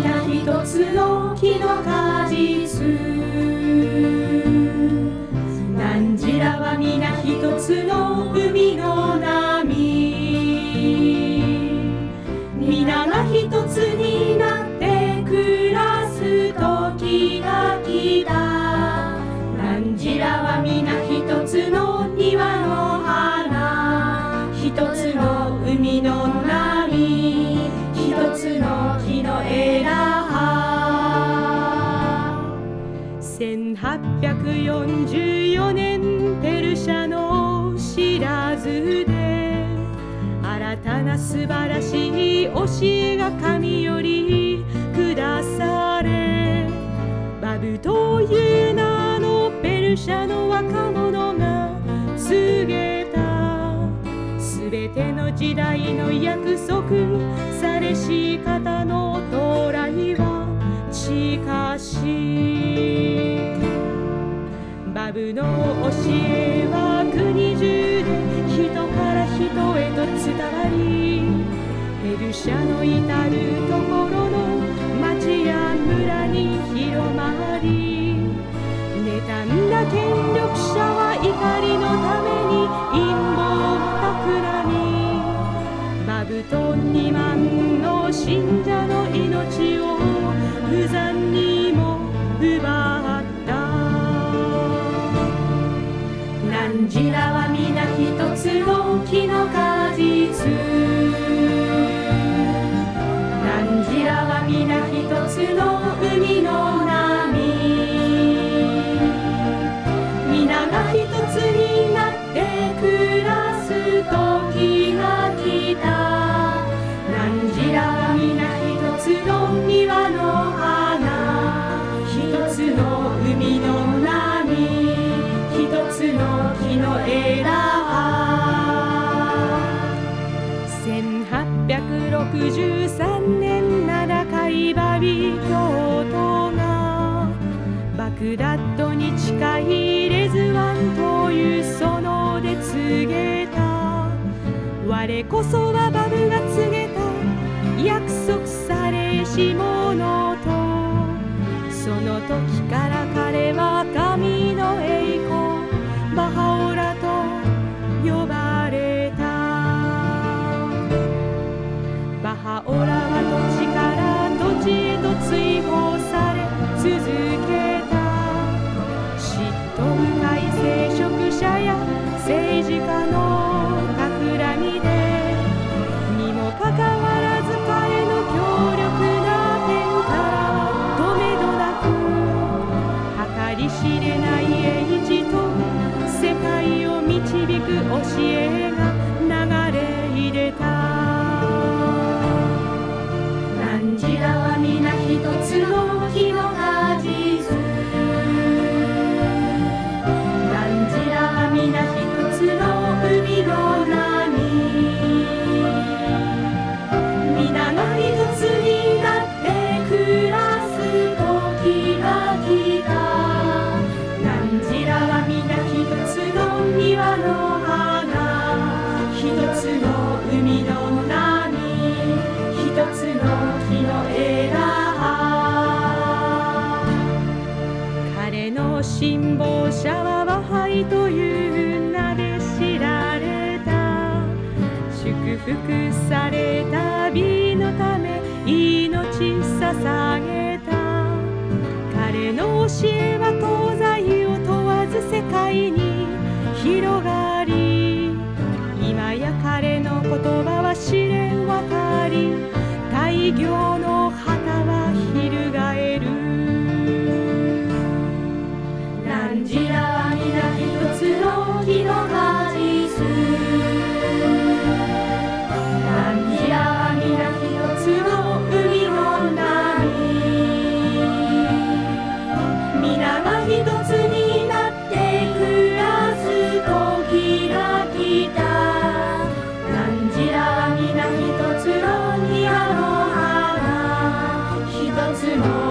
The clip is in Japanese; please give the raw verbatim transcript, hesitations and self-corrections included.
皆一つの木の果実。汝らは皆一つの海の波。皆が一つになって暮らす時が来た。汝らは皆一つの庭の花。一つの海の波。一つの木の枝葉。せんはっぴゃくよんじゅうよねんペルシャの知らずで、新たな素晴らしい教えが神より下され、バブという名のペルシャの若者が告げた。すべての時代の約束されし方の到来は近し。バブの教えは国中で人から人へと伝わり、ペルシャの至るところの町や村に広まり、妬んだ権力者は怒りのために陰謀を企み、バブとにまんの信者の命を無残にも奪った。汝らは皆一つの木の果実。汝らは皆一つの海の波。皆が一つになって暮らす時が来た。汝らは皆一つの庭の花。一つの海の波。一つの木の枝葉。せんはっぴゃくろくじゅうさんねん名高いバビ教徒が、バグダッドに近いレズワンという園で告げた。我こそはバブが告げた約束されし者と。その時から彼は神の栄光バハオラと呼ばれた。バハオラは土地から土地へと追放され続けた。嫉妬深い聖職者や政治家の企みで、にもかかわらず彼の強力なペンからはとめどなく計り知れない英知と世界を導く教えが流れ入れた。汝らは皆一つの木の果実。汝らは皆一つの海の波。皆が一つになって暮らす時が来た。汝らは皆一つの庭の花。一つの海の波。一つの木の枝葉。彼の信奉者はバハイという名で知られた。祝福された美のため命捧げた。彼の教えは東西を問わず世界に広がり、今や彼の言葉は知れ渡り、大行の旗は翻る。汝らは皆一つの木の果実。汝らは皆一つの海の波。皆が一つになって暮らす時が来た。汝らは皆一つの庭の花。一つの